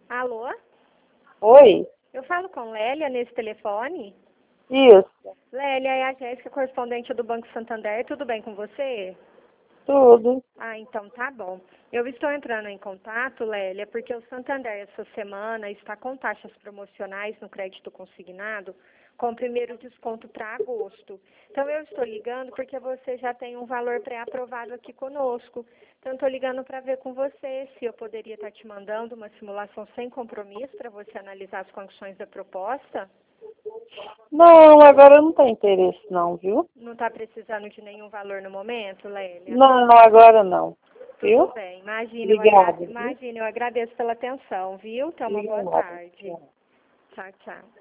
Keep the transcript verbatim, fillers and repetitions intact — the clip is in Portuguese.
Alô? Oi? Eu falo com Lélia nesse telefone? Isso. Lélia, é a Jéssica, correspondente do Banco Santander. Tudo bem com você? Tudo. Ah, então tá bom. Eu estou entrando em contato, Lélia, porque o Santander essa semana está com taxas promocionais no crédito consignado com primeiro desconto para agosto. Então eu estou ligando porque você já tem um valor pré-aprovado aqui conosco. Então estou ligando para ver com você se eu poderia estar te mandando uma simulação sem compromisso para você analisar as condições da proposta. Não, agora eu não tenho interesse não, viu? Não está precisando de nenhum valor no momento, Lélia? Não, não, agora não. Viu? Tudo bem. Imagina, eu, agra... Obrigada. Viu? Imagina, eu agradeço pela atenção, viu? Tenha uma boa Obrigada. tarde. Tchau, tchau.